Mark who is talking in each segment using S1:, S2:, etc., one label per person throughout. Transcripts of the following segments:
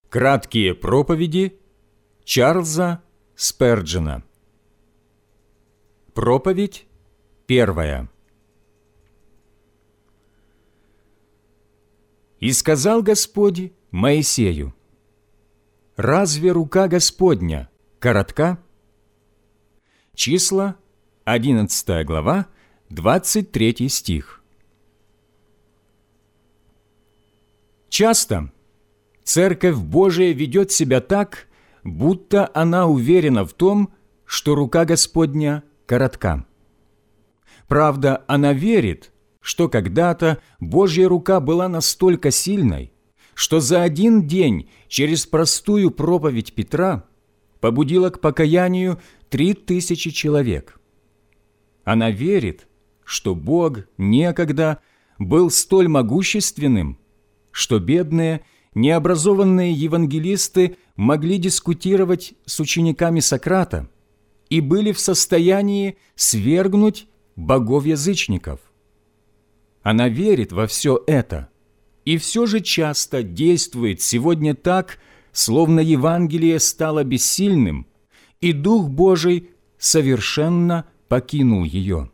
S1: Краткие проповеди Чарльза Сперджена. Проповедь 1. «И сказал Господь Моисею: разве рука Господня коротка?» Числа, 11 глава, 23 стих. Часто Церковь Божия ведет себя так, будто она уверена в том, что рука Господня коротка. Правда, она верит, что когда-то Божья рука была настолько сильной, что за один день через простую проповедь Петра побудила к покаянию 3000 человек. Она верит, что Бог некогда был столь могущественным, что бедные, необразованные евангелисты могли дискутировать с учениками Сократа и были в состоянии свергнуть богов-язычников. Она верит во все это, и все же часто действует сегодня так, словно Евангелие стало бессильным, и Дух Божий совершенно покинул ее.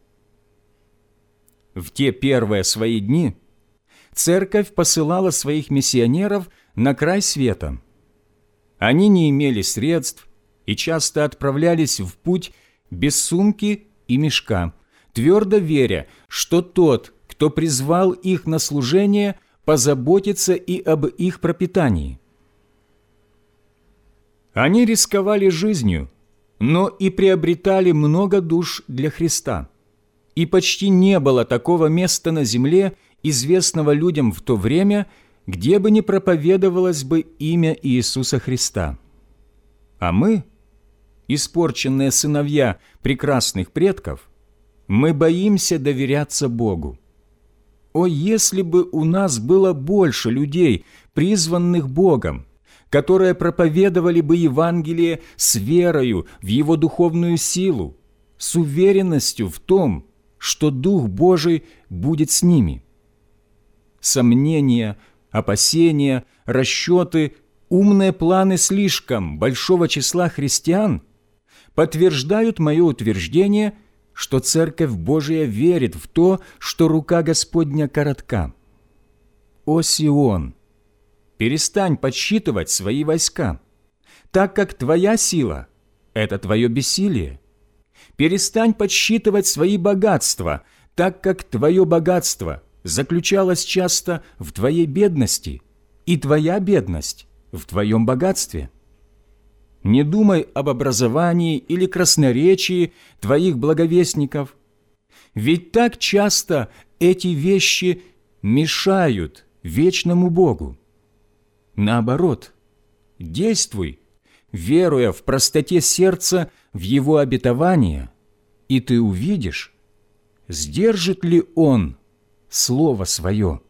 S1: В те первые свои дни Церковь посылала своих миссионеров на край света. Они не имели средств и часто отправлялись в путь без сумки и мешка, твердо веря, что тот, кто призвал их на служение, позаботится и об их пропитании. Они рисковали жизнью, но и приобретали много душ для Христа. И почти не было такого места на земле, известного людям в то время, где бы не проповедовалось бы имя Иисуса Христа. А мы, испорченные сыновья прекрасных предков, мы боимся доверяться Богу. О, если бы у нас было больше людей, призванных Богом, которые проповедовали бы Евангелие с верою в Его духовную силу, с уверенностью в том, что Дух Божий будет с ними. Сомнения, опасения, расчеты, умные планы слишком большого числа христиан подтверждают мое утверждение, что Церковь Божия верит в то, что рука Господня коротка. О Сион, перестань подсчитывать свои войска, так как твоя сила – это твое бессилие. Перестань подсчитывать свои богатства, так как твое богатство заключалось часто в твоей бедности, и твоя бедность в твоем богатстве. Не думай об образовании или красноречии твоих благовестников, ведь так часто эти вещи мешают вечному Богу. Наоборот, действуй, веруя в простоте сердца в Его обетование, и ты увидишь, сдержит ли Он Слово Свое.